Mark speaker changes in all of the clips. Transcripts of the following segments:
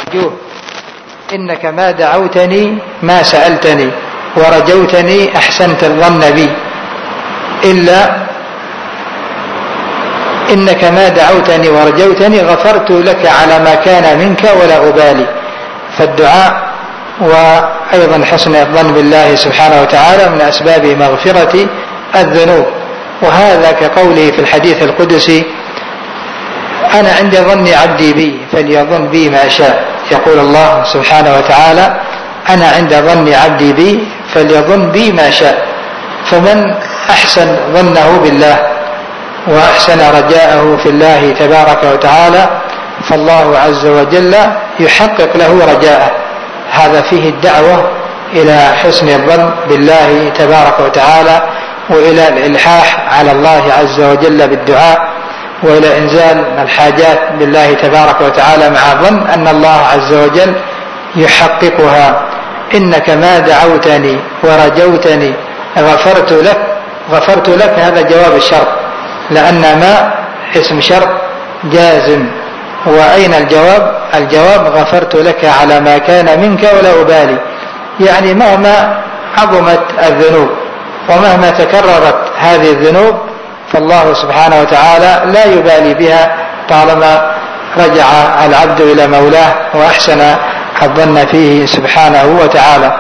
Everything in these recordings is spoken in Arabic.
Speaker 1: أرجوه إنك ما دعوتني ما سألتني ورجوتني أحسنت الظن بي، إلا إنك ما دعوتني ورجوتني غفرت لك على ما كان منك ولا أبالي. فالدعاء وأيضا حسن الظن بالله سبحانه وتعالى من أسباب مغفرة الذنوب، وهذا كقوله في الحديث القدسي: أنا عند ظن عبدي بي فليظن بي ما شاء. يقول الله سبحانه وتعالى: أنا عند ظن عبدي بي فليظن بي ما شاء. فمن أحسن ظنه بالله وأحسن رجاءه في الله تبارك وتعالى فالله عز وجل يحقق له رجاءه. هذا فيه الدعوة إلى حسن الظن بالله تبارك وتعالى، وإلى الإلحاح على الله عز وجل بالدعاء، وإلى إنزال الحاجات بالله تبارك وتعالى مع الظن أن الله عز وجل يحققها. إنك ما دعوتني ورجوتني غفرت لك هذا جواب الشرط، لأن ما اسم شرط جازم. وأين الجواب غفرت لك على ما كان منك ولا أبالي، يعني مهما عظمت الذنوب ومهما تكررت هذه الذنوب فالله سبحانه وتعالى لا يبالي بها طالما رجع العبد إلى مولاه وأحسن الظن فيه سبحانه وتعالى.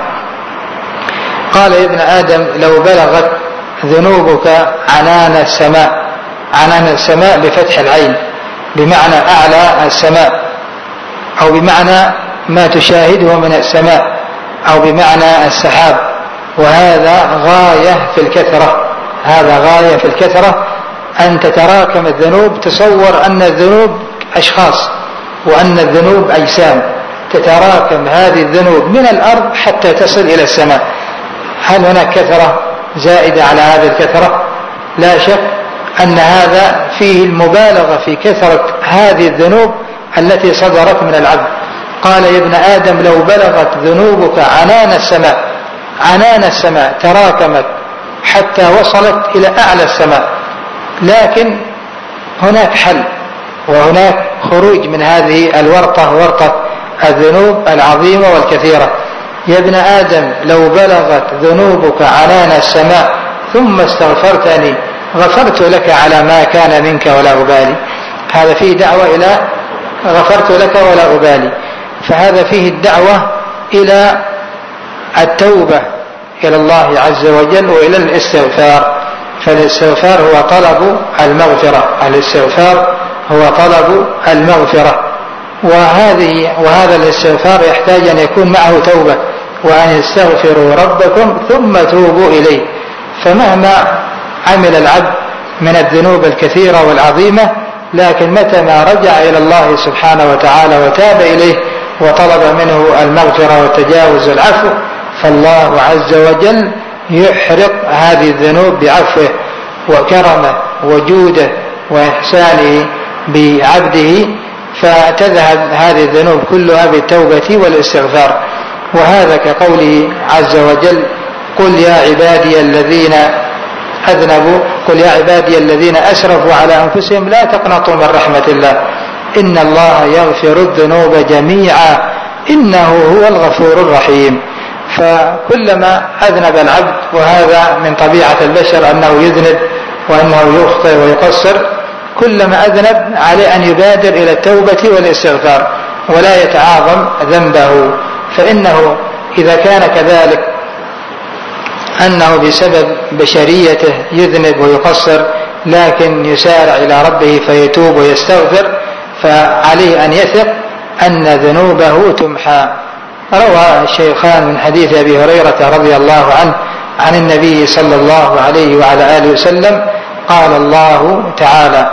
Speaker 1: قال يا ابن آدم: لو بلغت ذنوبك عنان السماء. عنان السماء بفتح العين بمعنى أعلى السماء، أو بمعنى ما تشاهده من السماء، أو بمعنى السحاب. وهذا غاية في الكثرة، هذا غاية في الكثرة أن تتراكم الذنوب. تصور أن الذنوب أشخاص وأن الذنوب أجسام، تتراكم هذه الذنوب من الأرض حتى تصل إلى السماء. هل هناك كثرة زائدة على هذه الكثرة؟ لا شك أن هذا فيه المبالغة في كثرة هذه الذنوب التي صدرت من العبد. قال يا ابن آدم: لو بلغت ذنوبك عنان السماء. عنان السماء تراكمت حتى وصلت إلى أعلى السماء، لكن هناك حل وهناك خروج من هذه الورطة، ورطة الذنوب العظيمة والكثيرة. يا ابن آدم: لو بلغت ذنوبك عنان السماء ثم استغفرتني غفرت لك على ما كان منك ولا أبالي. هذا فيه دعوة إلى غفرت لك ولا أبالي، فهذا فيه الدعوة إلى التوبة إلى الله عز وجل وإلى الاستغفار. فالاستغفار هو طلب المغفرة، الاستغفار هو طلب المغفرة. وهذا الاستغفار يحتاج أن يكون معه توبة، وأن يستغفروا ربكم ثم توبوا إليه. فمهما عمل العبد من الذنوب الكثيرة والعظيمة، لكن متى ما رجع إلى الله سبحانه وتعالى وتاب إليه وطلب منه المغفرة والتجاوز والعفو، فالله عز وجل يحرق هذه الذنوب بعفوه وكرمه وجوده وإحسانه بعبده، فتذهب هذه الذنوب كلها بالتوبة والاستغفار. وهذا كقوله عز وجل: قل يا عبادي الذين أذنبوا، قل يا عبادي الذين أسرفوا على أنفسهم لا تقنطوا من رحمة الله إن الله يغفر الذنوب جميعا إنه هو الغفور الرحيم. فكلما أذنب العبد، وهذا من طبيعة البشر أنه يذنب وأنه يخطئ ويقصر، كلما أذنب عليه أن يبادر إلى التوبة والاستغفار ولا يتعاظم ذنبه. فإنه إذا كان كذلك أنه بسبب بشريته يذنب ويقصر، لكن يسارع إلى ربه فيتوب ويستغفر، فعليه أن يثق أن ذنوبه تمحى. روى الشيخان من حديث أبي هريرة رضي الله عنه عن النبي صلى الله عليه وعلى آله وسلم قال الله تعالى: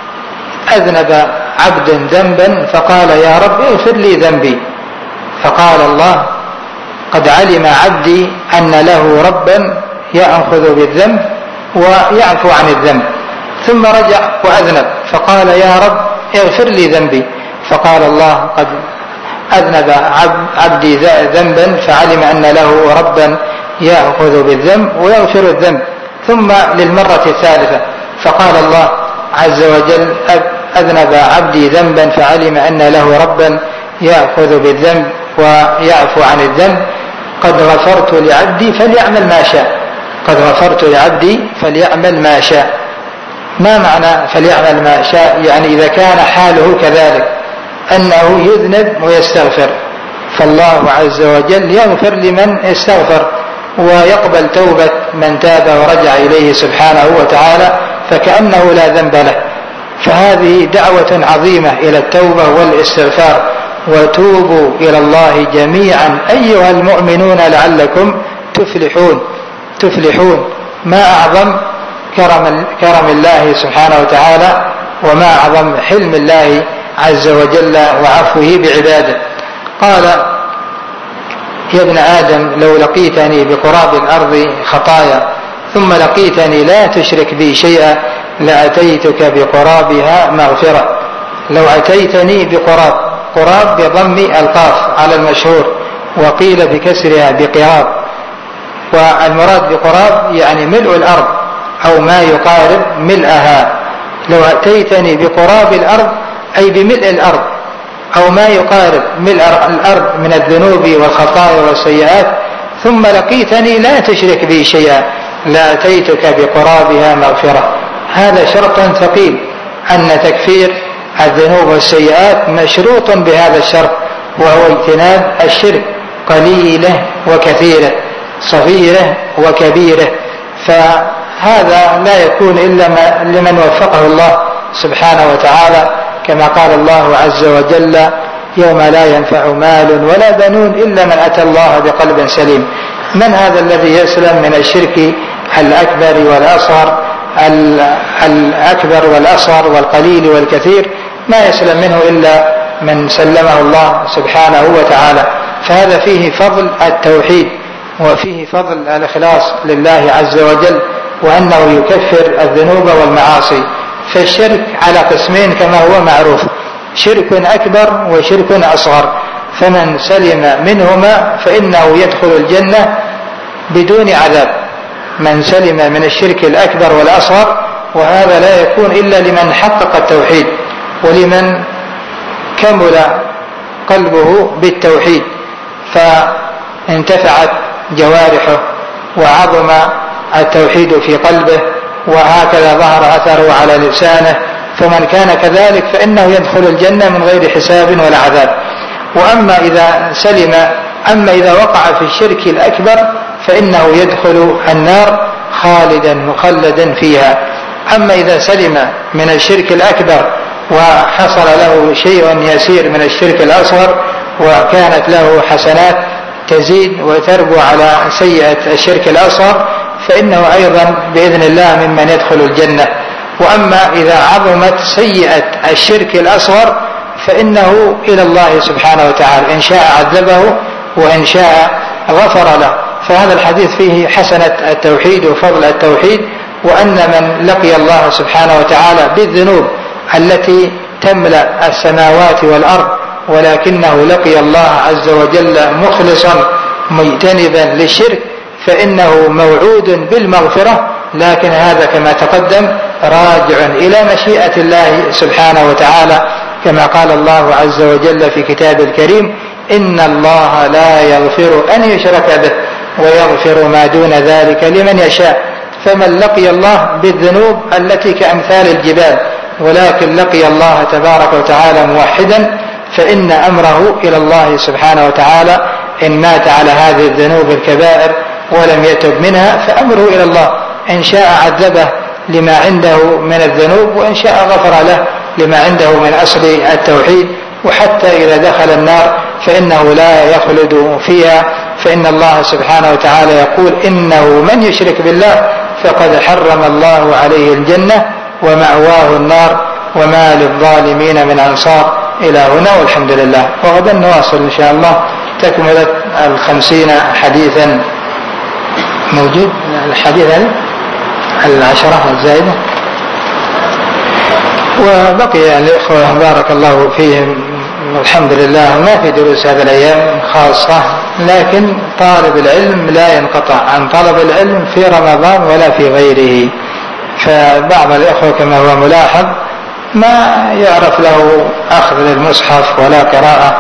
Speaker 1: أذنب عبد ذنبا فقال يا رب اغفر لي ذنبي، فقال الله: قد علم عبدي أن له ربا يأخذ بالذنب ويعفو عن الذنب. ثم رجع وأذنب فقال يا رب اغفر لي ذنبي، فقال الله: قد أذنب عبدي ذنبا فعلم أن له ربا يأخذ بالذنب ويغفر الذنب. ثم للمرة الثالثة فقال الله عز وجل: أذنب عبدي ذنبا فعلم أن له ربا يأخذ بالذنب ويعفو عن الذنب. قد غفرت لعبدي فليعمل ما شاء، قد غفرت لعبدي فليعمل ما شاء. ما معنى فليعمل ما شاء؟ يعني إذا كان حاله كذلك أنه يذنب ويستغفر، فالله عز وجل يغفر لمن استغفر ويقبل توبة من تاب ورجع إليه سبحانه وتعالى فكأنه لا ذنب له. فهذه دعوة عظيمة إلى التوبة والاستغفار. وتوبوا إلى الله جميعا أيها المؤمنون لعلكم تفلحون. ما أعظم كرم الله سبحانه وتعالى، وما أعظم حلم الله عز وجل وعفوه بعباده. قال: يا ابن آدم لو لقيتني بقراب الأرض خطايا ثم لقيتني لا تشرك بي شيئا لأتيتك بقرابها مغفرة. لو أتيتني بقراب، قراب بضم القاف على المشهور، وقيل بكسرها بقراب، والمراد بقراب يعني ملء الأرض أو ما يقارب ملئها. لو أتيتني بقراب الأرض أي بملء الأرض أو ما يقارب ملء الأرض من الذنوب والخطايا والسيئات ثم لقيتني لا تشرك بي شيئا لأتيتك بقرابها مغفرة. هذا شرط ثقيل، أن تكفير الذنوب والسيئات مشروط بهذا الشرط، وهو اجتناب الشرك قليله وكثيره، صغيره وكبيره. فهذا لا يكون إلا لمن وفقه الله سبحانه وتعالى، كما قال الله عز وجل: يوم لا ينفع مال ولا بنون إلا من أتى الله بقلب سليم. من هذا الذي يسلم من الشرك الأكبر والأصغر، الأكبر والأصغر والقليل والكثير؟ ما يسلم منه إلا من سلمه الله سبحانه وتعالى. فهذا فيه فضل التوحيد، وفيه فضل الإخلاص لله عز وجل، وأنه يكفر الذنوب والمعاصي. فالشرك على قسمين كما هو معروف: شرك أكبر وشرك أصغر. فمن سلم منهما فإنه يدخل الجنة بدون عذاب، من سلم من الشرك الأكبر والأصغر. وهذا لا يكون إلا لمن حقق التوحيد، ولمن كمل قلبه بالتوحيد فانتفعت جوارحه وعظم التوحيد في قلبه، وهكذا ظهر أثره على لسانه. فمن كان كذلك فإنه يدخل الجنة من غير حساب ولا عذاب. أما إذا وقع في الشرك الأكبر فإنه يدخل النار خالدا مخلدا فيها. أما إذا سلم من الشرك الأكبر وحصل له شيء يسير من الشرك الأصغر وكانت له حسنات تزيد وتربو على سيئة الشرك الأصغر، فإنه أيضا بإذن الله ممن يدخل الجنة. وأما إذا عظمت سيئة الشرك الأصغر فإنه إلى الله سبحانه وتعالى، إن شاء عذبه وإن شاء غفر له. فهذا الحديث فيه حسنة التوحيد وفضل التوحيد، وأن من لقي الله سبحانه وتعالى بالذنوب التي تملأ السماوات والأرض ولكنه لقي الله عز وجل مخلصا مجتنبا للشرك فإنه موعود بالمغفرة. لكن هذا كما تقدم راجع إلى مشيئة الله سبحانه وتعالى، كما قال الله عز وجل في كتاب الكريم: إن الله لا يغفر أن يشرك به ويغفر ما دون ذلك لمن يشاء. فمن لقي الله بالذنوب التي كأمثال الجبال ولكن لقي الله تبارك وتعالى موحدا فإن أمره إلى الله سبحانه وتعالى، إن مات على هذه الذنوب الكبائر ولم يتب منها فأمره إلى الله، إن شاء عذبه لما عنده من الذنوب وإن شاء غفر له لما عنده من أصل التوحيد. وحتى إذا دخل النار فإنه لا يخلد فيها، فإن الله سبحانه وتعالى يقول: إنه من يشرك بالله فقد حرم الله عليه الجنة ومأواه النار وما للظالمين من أنصار. إلى هنا والحمد لله. وغدا نواصل إن شاء الله تكملة 50 حديثا. موجود الحديث هذا 10 الزائدة. وبقي الإخوة بارك الله فيهم الحمد لله ما في دروس هذه الأيام خاصة، لكن طالب العلم لا ينقطع عن طلب العلم في رمضان ولا في غيره. فبعض الإخوة كما هو ملاحظ ما يعرف له أخذ المصحف ولا قراءة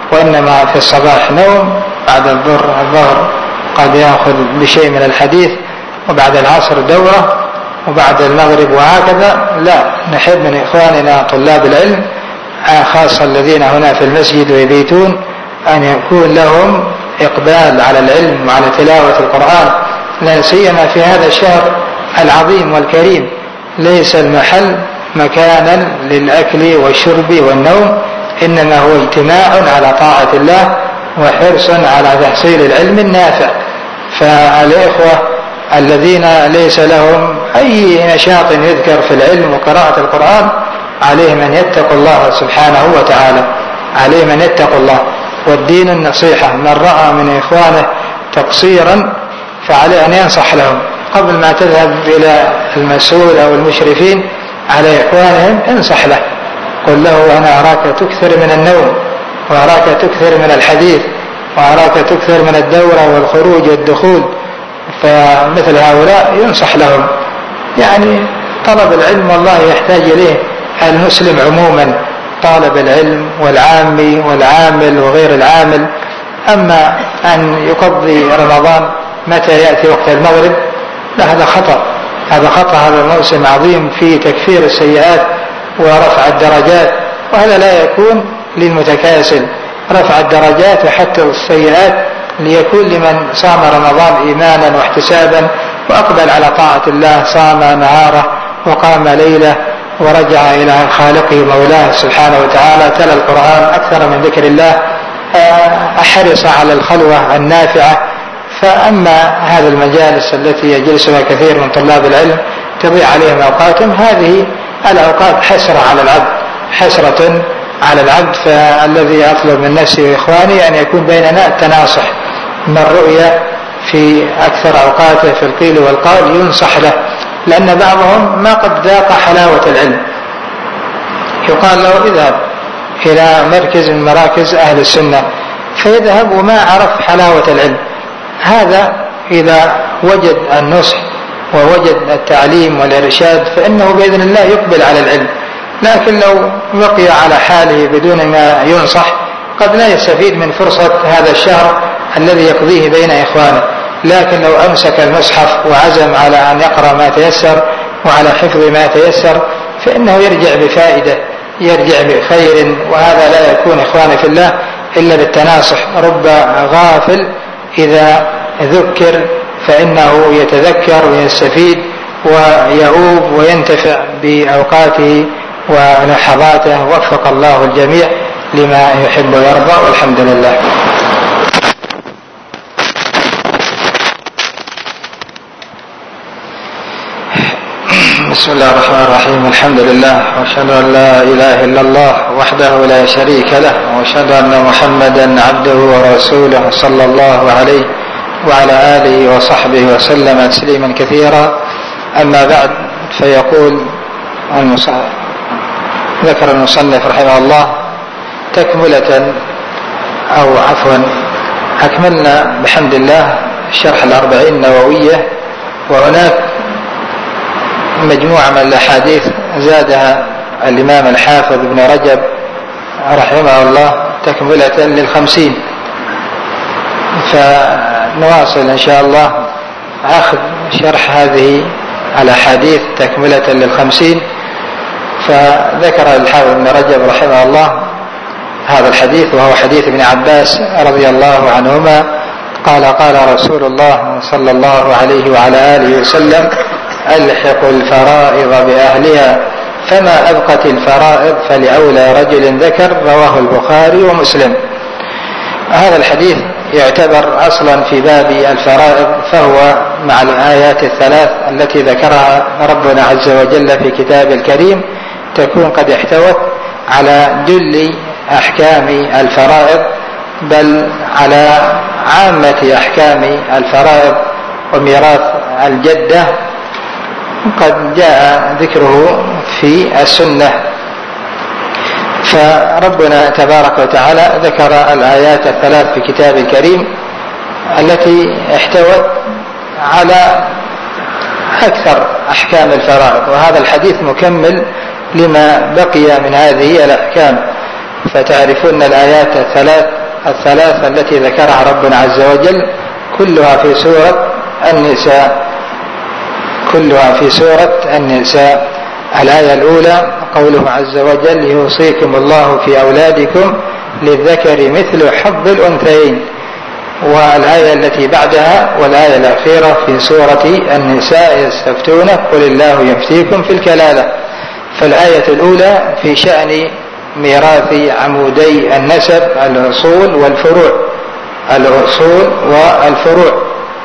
Speaker 1: وإنما في الصباح نوم، بعد الظهر قد يأخذ بشيء من الحديث، وبعد العصر دورة، وبعد المغرب، وهكذا. لا، نحب من إخواننا طلاب العلم خاصة الذين هنا في المسجد ويبيتون أن يكون لهم إقبال على العلم وعلى تلاوة القرآن، لا سيما في هذا الشهر العظيم والكريم. ليس المحل مكانا للأكل والشرب والنوم، إنما هو اجتماع على طاعة الله وحرص على تحصيل العلم النافع. فالإخوة الذين ليس لهم أي نشاط يذكر في العلم وقراءة القرآن عليهم أن يتقوا الله سبحانه وتعالى، عليهم أن يتقوا الله. والدين النصيحة، من رأى من إخوانه تقصيرا فعليه أن ينصح لهم قبل ما تذهب إلى المسؤول أو المشرفين على إخوانهم. انصح له، قل له أنا أراك تكثر من النوم، وأراك تكثر من الحديث، وأراك تكثر من الدورة والخروج والدخول. فمثل هؤلاء ينصح لهم. يعني طلب العلم والله يحتاج إليه المسلم عموما، طالب العلم والعامي والعامل وغير العامل. أما أن يقضي رمضان متى يأتي وقت المغرب، لا، هذا خطأ، هذا خطأ. هذا موسم عظيم في تكفير السيئات ورفع الدرجات، وهذا لا يكون للمتكاسل. رفع الدرجات وحتى السيئات ليكون لمن صام رمضان إيمانا واحتسابا وأقبل على طاعة الله، صام نهاره وقام ليله ورجع إلى خالقه مولاه سبحانه وتعالى، تلا القرآن أكثر من ذكر الله، أحرص على الخلوة النافعة. فأما هذه المجالس التي يجلسها كثير من طلاب العلم تضيع عليهم أوقاتهم، هذه الأوقات حسرة على العبد، حسرة على العبد. فالذي أطلب من نفسي وإخواني أن يكون بيننا التناصح، من رؤية في أكثر أوقاته في القيل والقال ينصح له، لأن بعضهم ما قد ذاق حلاوة العلم. يقال له اذهب إلى مركز من مراكز أهل السنة، فيذهب وما عرف حلاوة العلم. هذا إذا وجد النصح ووجد التعليم والإرشاد فإنه بإذن الله يقبل على العلم. لكن لو بقي على حاله بدون ما ينصح قد لا يستفيد من فرصة هذا الشهر الذي يقضيه بين إخوانه. لكن لو أمسك المصحف وعزم على أن يقرأ ما تيسر وعلى حفظ ما تيسر فإنه يرجع بفائدة، يرجع بخير. وهذا لا يكون إخواني في الله إلا بالتناصح. رب غافل إذا ذكر فإنه يتذكر ويستفيد ويؤوب وينتفع بأوقاته ولحظاته. وفق الله الجميع لما يحب ويرضى، والحمد لله. بسم الله الرحمن الرحيم. الحمد لله، وأشهد أن لا إله إلا الله وحده لا شريك له، وأشهد أن محمدا عبده ورسوله صلى الله عليه وعلى آله وصحبه وسلم تسليما كثيرا. أما بعد، فيقول ذكر المصنف رحمه الله تكملة أو عفوا أكملنا بحمد الله شرح الأربعين النووية، وهناك مجموعة من الأحاديث زادها الإمام الحافظ ابن رجب رحمه الله تكملة لل50. فنواصل إن شاء الله أخذ شرح هذه الأحاديث تكملة لل50. فذكر الحافظ ابن رجب رحمه الله هذا الحديث، وهو حديث ابن عباس رضي الله عنهما قال: قال رسول الله صلى الله عليه وعلى آله وسلم: ألحقوا الفرائض بأهلها، فما أبقت الفرائض فلأولى رجل ذكر. رواه البخاري ومسلم. هذا الحديث يعتبر أصلا في باب الفرائض، فهو مع الآيات الثلاث التي ذكرها ربنا عز وجل في كتاب الكريم تكون قد احتوت على جل أحكام الفرائض، بل على عامة أحكام الفرائض. وميراث الجدة قد جاء ذكره في السنة. فربنا تبارك وتعالى ذكر الآيات الثلاث في كتاب الكريم التي احتوت على أكثر أحكام الفرائض، وهذا الحديث مكمل لما بقي من هذه الأحكام. فتعرفون الآيات الثلاث الثلاث التي ذكرها ربنا عز وجل كلها في سورة النساء. الآية الأولى قوله عز وجل يوصيكم الله في أولادكم للذكر مثل حظ الأنثيين. والآية التي بعدها والآية الأخيرة في سورة النساء يستفتونك قل الله يفتيكم في الكلالة. فالآية الأولى في شأن ميراث عمودي النسب الأصول والفروع،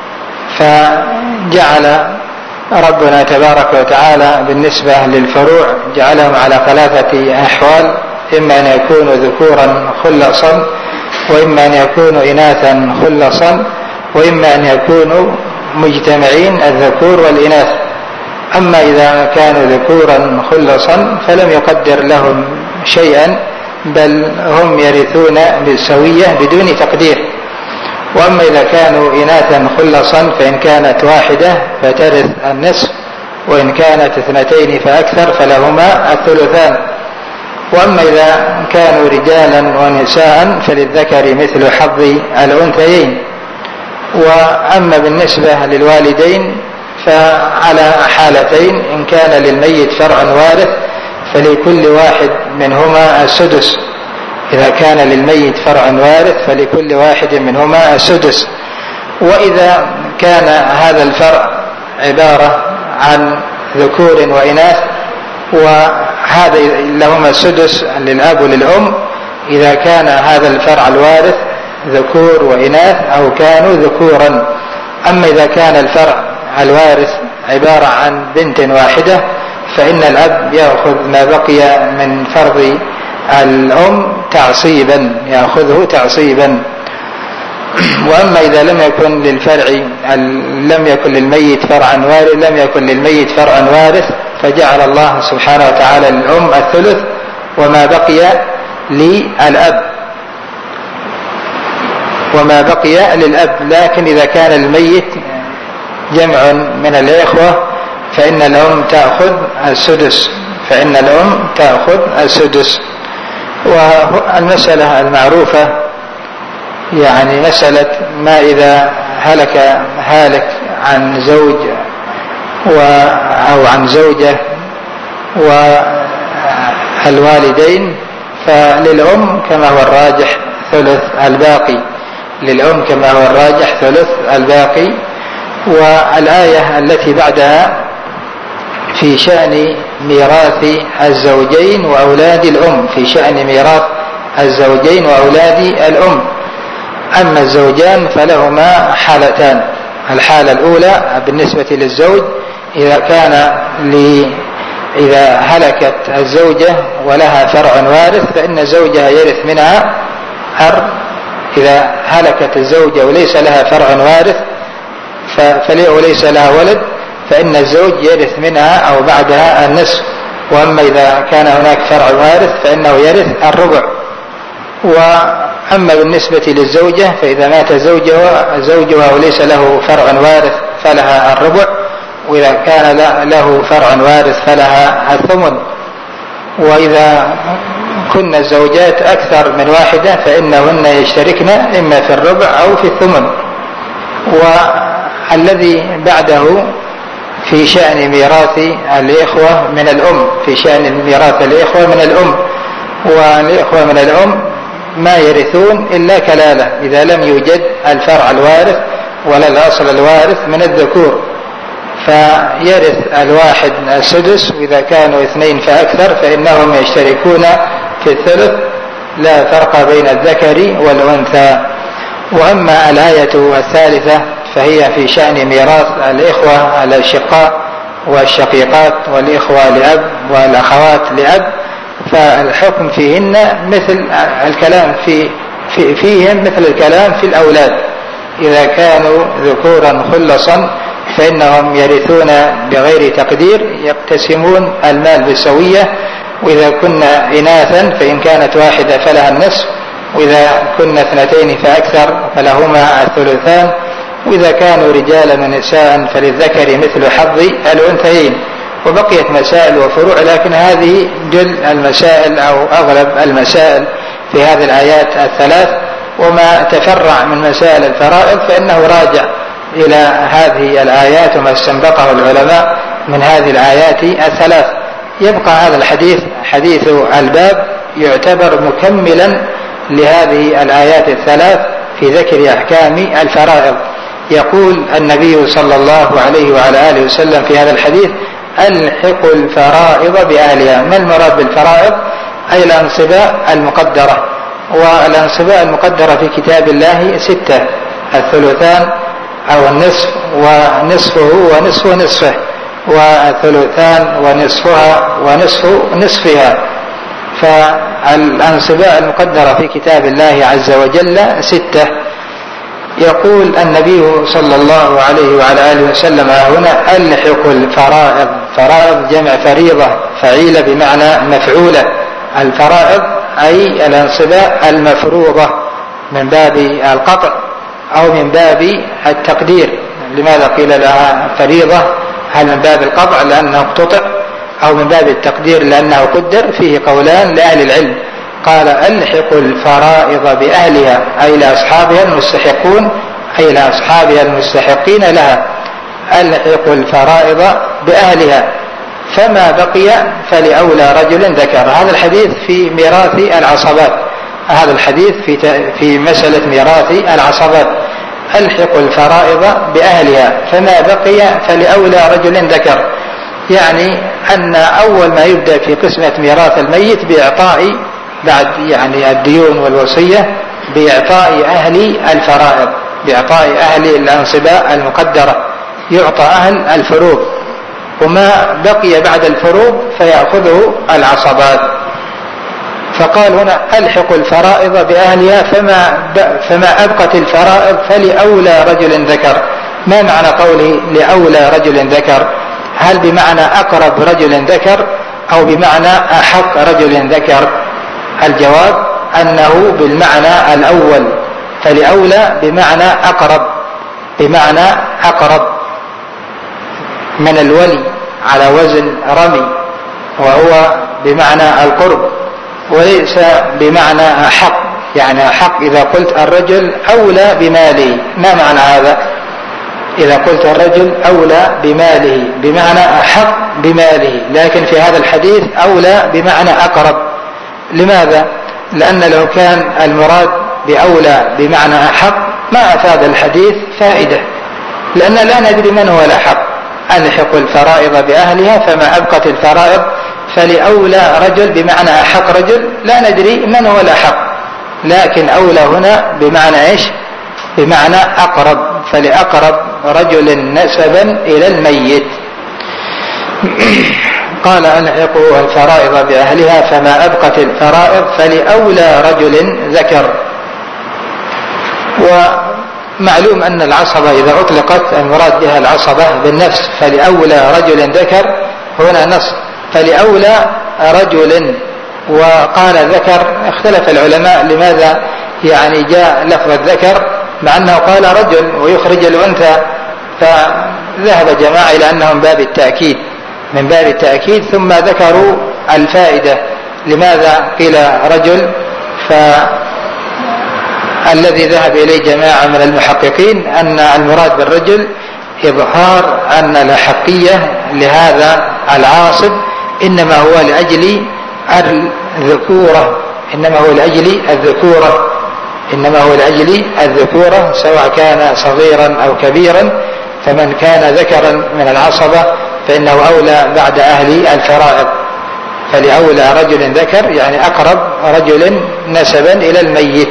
Speaker 1: فجعل ربنا تبارك وتعالى بالنسبة للفروع جعلهم على 3 أحوال: إما أن يكونوا ذكورا خلصا، وإما أن يكونوا إناثا خلصا، وإما أن يكونوا مجتمعين الذكور والإناث. أما إذا كانوا ذكورا خلصا فلم يقدر لهم شيئا، بل هم يرثون بالسوية بدون تقدير. وأما إذا كانوا إناثا خلصا فإن كانت واحدة فترث النصف، وإن كانت 2 فأكثر فلهما الثلثان. وأما إذا كانوا رجالا ونساء فللذكر مثل حظ الأنثيين. وأما بالنسبة للوالدين فعلى حالتين: إن كان للميت فرع وارث فلكل واحد منهما السدس. إذا كان للميت فرع وارث فلكل واحد منهما السدس. وإذا كان هذا الفرع عبارة عن ذكور وإناث وهذا لهما السدس للأب وللأم، إذا كان هذا الفرع الوارث ذكور وإناث أو كانوا ذكورا. أما إذا كان الفرع الوارث عبارة عن بنت واحدة فإن الأب يأخذ ما بقي من فرض الأم تعصيبا، يأخذه تعصيبا. وأما إذا لم يكن للميت فرعا وارث فجعل الله سبحانه وتعالى للأم الثلث وما بقي للأب. لكن إذا كان الميت جمع من الإخوة فإن الأم تأخذ السدس. والمسألة المعروفة يعني مسألة ما إذا هلك هالك عن زوج أو عن زوجة والوالدين فللأم كما هو الراجح ثلث الباقي. والآية التي بعدها في شأن ميراث الزوجين وأولاد الأم، أما الزوجان فلهما حالتان: الحالة الأولى بالنسبة للزوج إذا هلكت الزوجة ولها فرع وارث فإن زوجها يرث منها إذا هلكت الزوجة وليس لها فرع وارث وليس لها ولد فإن الزوج يرث منها أو بعدها النصف. وأما إذا كان هناك فرع وارث فإنه يرث الربع. وأما بالنسبة للزوجة فإذا مات زوجها وليس له فرع وارث فلها الربع، وإذا كان له فرع وارث فلها الثمن. وإذا كن الزوجات أكثر من واحدة فإنهن يشتركن إما في الربع أو في الثمن. والذي بعده في شأن ميراث الإخوة من الأم، والإخوة من الأم ما يرثون إلا كلالة إذا لم يوجد الفرع الوارث ولا الأصل الوارث من الذكور، فيرث الواحد السدس، وإذا كانوا 2 فأكثر فإنهم يشتركون في الثلث، لا فرق بين الذكر والأنثى. وأما الآية الثالثة فهي في شأن ميراث الإخوة الأشقاء والشقيقات والإخوة لأب والأخوات لأب، فالحكم فيهن مثل الكلام فيهم مثل الكلام في الأولاد. إذا كانوا ذكورا خلصا فإنهم يرثون بغير تقدير، يقتسمون المال بالسوية. وإذا كنا إناثا فإن كانت واحدة فلها النصف، وإذا كنا 2 فأكثر فلهما الثلثان، وإذا كانوا رجالا ونساء فللذكر مثل حظ الأنثيين. وبقيت مسائل وفروع، لكن هذه جل المسائل أو أغلب المسائل في هذه الآيات الثلاث. وما تفرع من مسائل الفرائض فإنه راجع إلى هذه الآيات وما استنبطه العلماء من هذه الآيات الثلاث. يبقى هذا الحديث حديث الباب يعتبر مكملا لهذه الآيات الثلاث في ذكر أحكام الفرائض. يقول النبي صلى الله عليه وعلى آله وسلم في هذا الحديث: ألحقوا الفرائض بأهلها. ما المراد بالفرائض؟ أي الأنصباء المقدرة، والأنصباء المقدرة في كتاب الله 6: الثلثان أو النصف ونصفه ونصف نصفه، والثلثان ونصفها ونصف نصفها. فالأنصباء المقدرة في كتاب الله عز وجل 6. يقول النبي صلى الله عليه وعلى آله وسلم هنا: ألحق الفرائض. فرائض جمع فريضة، فعيلة بمعنى مفعولة. الفرائض أي الأنصباء المفروضة من باب القطع أو من باب التقدير. لماذا قيل لها فريضة؟ هل من باب القطع لأنه اقتطع، أو من باب التقدير لأنه قدر؟ فيه قولان لأهل العلم. قال: ألحق الفرائض بأهلها، أي لأصحابها المستحقون، أي لأصحابها المستحقين لها. ألحق الفرائض بأهلها، فما بقي فلأولى رجل ذكر. هذا الحديث في ميراث العصبات، هذا الحديث في مسألة ميراث العصبات. ألحق الفرائض بأهلها فما بقي فلأولى رجل ذكر، يعني أن أول ما يبدأ في قسمة ميراث الميت بإعطاء، بعد يعني الديون والوصية، بإعطاء أهل الفرائض، بإعطاء أهل الأنصباء المقدرة، يعطى أهل الفروض، وما بقي بعد الفروض فيأخذه العصبات. فقال هنا: ألحق الفرائض بأهلها فما أبقت الفرائض فلأولى رجل ذكر. ما معنى قوله لأولى رجل ذكر؟ هل بمعنى أقرب رجل ذكر أو بمعنى أحق رجل ذكر؟ الجواب أنه بالمعنى الأول، فلأولى بمعنى أقرب، بمعنى أقرب من الولي على وزن رمي، وهو بمعنى القرب، وليس بمعنى أحق. يعني أحق إذا قلت الرجل أولى بماله، ما معنى هذا؟ إذا قلت الرجل أولى بماله بمعنى أحق بماله، لكن في هذا الحديث أولى بمعنى أقرب. لماذا؟ لأن لو كان المراد بأولى بمعنى أحق ما أفاد الحديث فائدة، لأن لا ندري من هو الأحق. ألحق الفرائض بأهلها فما أبقت الفرائض فلأولى رجل بمعنى أحق رجل، لا ندري من هو الأحق، لكن أولى هنا بمعنى إيش؟ بمعنى أقرب، فلأقرب رجل نسبا إلى الميت. قال: ألحقوا الفرائض بأهلها فما أبقت الفرائض فلأولى رجل ذكر. ومعلوم أن العصبة إذا أطلقت المراد بها العصبة بالنفس، فلأولى رجل ذكر هنا نص، فلأولى رجل. وقال ذكر، اختلف العلماء لماذا يعني جاء لفظ الذكر مع أنه قال رجل ويخرج الأنثى، فذهب جماعة إلى أنه من باب التأكيد، من باب التأكيد، ثم ذكروا الفائدة لماذا قيل رجل. فالذي ذهب إليه جماعة من المحققين أن المراد بالرجل إظهار أن الأحقية لهذا العاصب إنما هو لأجل الذكورة، إنما هو لأجل الذكورة، إنما هو لأجل الذكورة، سواء كان صغيرا أو كبيرا. فمن كان ذكرا من العصبة فإنه أولى بعد أهل الفرائض. فلأولى رجل ذكر يعني أقرب رجل نسبا إلى الميت.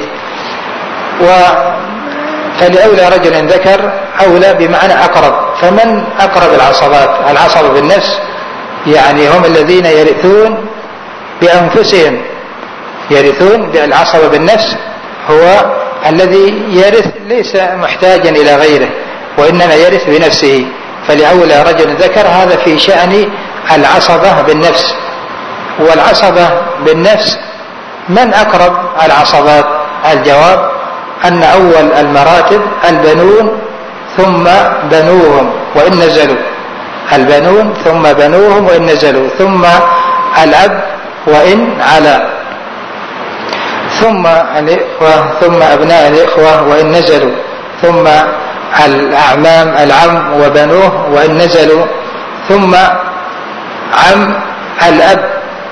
Speaker 1: فلأولى رجل ذكر أولى بمعنى أقرب. فمن أقرب العصبات؟ العصبة بالنفس يعني هم الذين يرثون بأنفسهم، يرثون بالعصبة بالنفس هو الذي يرث ليس محتاجا إلى غيره، وإنما يرث بنفسه. فلأولى رجل ذكر هذا في شأن العصبة بالنفس. والعصبة بالنفس من أقرب العصبات؟ الجواب أن أول المراتب البنون ثم بنوهم وإن نزلوا، البنون ثم بنوهم وإن نزلوا، ثم الأب وإن علا، ثم الإخوة ثم أبناء الإخوة وإن نزلوا، ثم الأعمام العم وبنوه وإن نزلوا، ثم عم الأب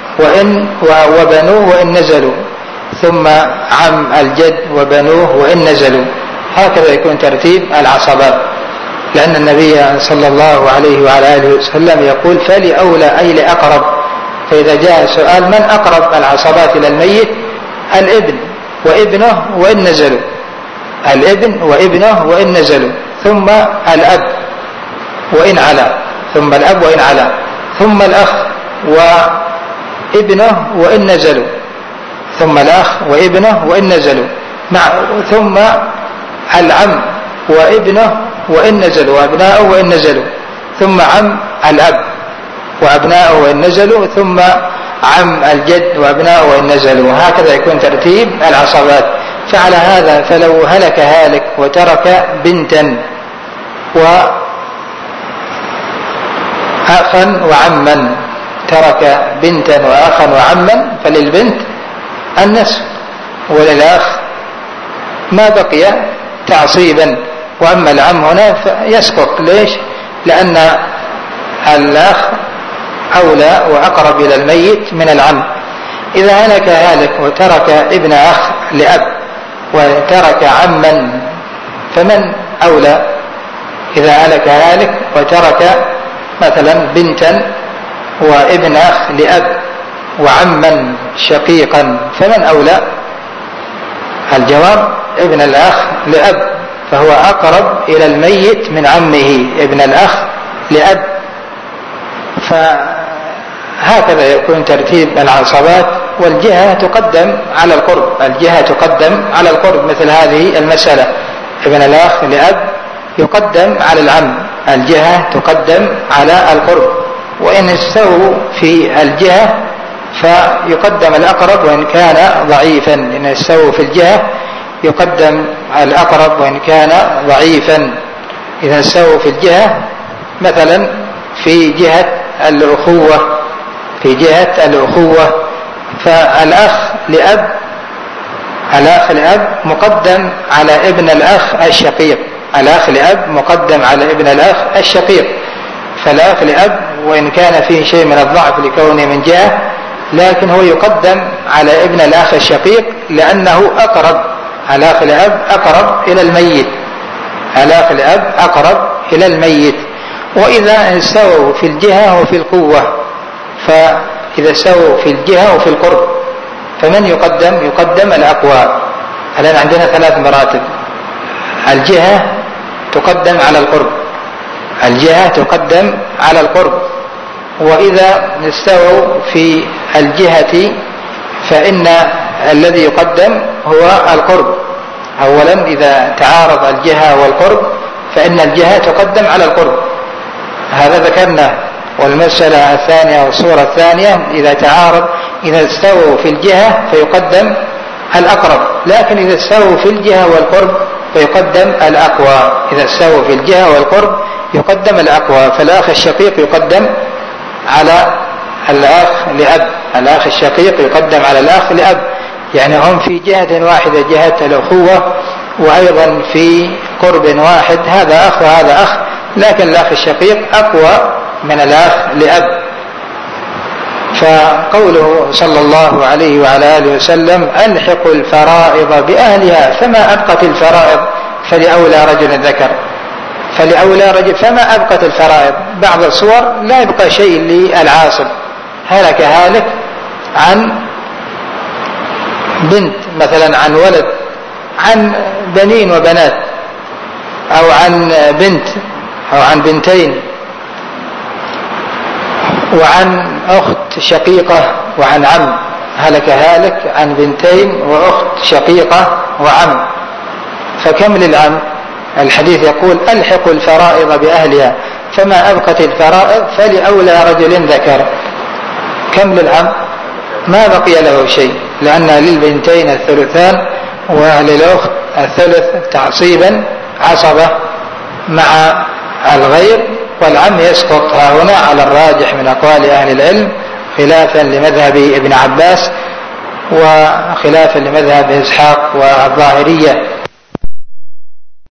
Speaker 1: وبنوه وإن نزلوا، ثم عم الجد وبنوه وإن نزلوا. هكذا يكون ترتيب العصبات، لأن النبي صلى الله عليه وعلى آله وسلم يقول فلأولى أي لأقرب. فإذا جاء سؤال من أقرب العصبات إلى الميت؟ الابن وابنه وإن نزلوا، الابن وابنه وإن نزلوا، ثم الأب وإن علا، ثم الأب وإن علا، ثم الأخ وابنه وإن نزلوا، ثم الأخ وابنه وإن نزلوا، ثم العم وابنه وإن نزلوا وأبناؤه وإن نزلوا، ثم عم الأب وأبناؤه وإن نزلوا، ثم عم الجد وأبناؤه وإن نزلوا. هكذا يكون ترتيب العصبات. فعلى هذا فلو هلك هالك وترك بنتا وأخا وعما، ترك بنتا وأخا وعما، فللبنت النصف وللأخ ما بقي تعصيبا. وأما العم هنا يسقط. ليش؟ لأن الأخ أولى وأقرب إلى الميت من العم. إذا هلك هالك وترك ابن أخ لأب وترك عما فمن أولى؟ إذا هلك هالك وترك مثلا بنتا وابن أخ لأب وعما شقيقا فمن أولى؟ الجواب ابن الأخ لأب، فهو أقرب إلى الميت من عمه ابن الأخ لأب. فهكذا يكون ترتيب العصبات. والجهة تقدم على القرب، الجهة تقدم على القرب. مثل هذه المسألة ابن الأخ لأب يقدم على العم، الجهة تقدم على القرب. وإن استووا في الجهة فيقدم الأقرب وإن كان ضعيفا. إن استووا في الجهة يقدم الأقرب وإن كان ضعيفا. إذا استووا في الجهة مثلا في جهة الأخوة، في جهة الأخوة، فالأخ لأب، الأخ لأب مقدم على ابن الأخ الشقيق، الأخ لأب مقدم على ابن الأخ الشقيق. فالأخ لأب وإن كان فيه شيء من الضعف لكونه من جهة، لكن هو يقدم على ابن الأخ الشقيق لأنه أقرب. الأخ لأب أقرب إلى الميت، الأخ لأب أقرب إلى الميت. وإذا استووا في الجهة وفي القوة، فإذا استووا في الجهة وفي القرب فمن يقدم؟ يقدم الأقوى. الآن عندنا 3 مراتب. الجهة تقدم على القرب، الجهة تقدم على القرب. وإذا استووا في الجهة فإن الذي يقدم هو القرب. أولا إذا تعارض الجهة والقرب فإن الجهة تقدم على القرب، هذا ذكرنا. والمسألة الثانية والصورة الثانية إذا تعارض، إذا استووا في الجهة فيقدم الأقرب، لكن إذا استووا في الجهة والقرب فيقدم الأقوى. إذا استووا في الجهة والقرب يقدم الأقوى. فالأخ الشقيق يقدم على الأخ لأب، الأخ الشقيق يقدم على الأخ لأب، يعني هم في جهة واحدة جهة الأخوة، وأيضا في قرب واحد، هذا أخ وهذا أخ، لكن الأخ الشقيق أقوى من الأخ لأب. فقوله صلى الله عليه وعلى آله وسلم ألحقوا الفرائض بأهلها فما أبقت الفرائض فلأولى رجل ذكر، فلأولى رجل، فما أبقت الفرائض. بعض الصور لا يبقى شيء للعاصب، هلك هالك عن بنت مثلا، عن ولد، عن بنين وبنات، أو عن بنت أو عن بنتين، وعن أخت شقيقة وعن عم. هلك هالك عن بنتين وأخت شقيقة وعم، فكم للعم؟ الحديث يقول ألحقوا الفرائض بأهلها فما أبقت الفرائض فلأولى رجل ذكر. كم للعم؟ ما بقي له شيء، لأن للبنتين الثلثان وللأخت الثلث تعصيبا عصبة مع الغير، والعم يسقط هنا على الراجح من أقوال أهل العلم خلافا لمذهب ابن عباس وخلافا لمذهب إسحاق والظاهرية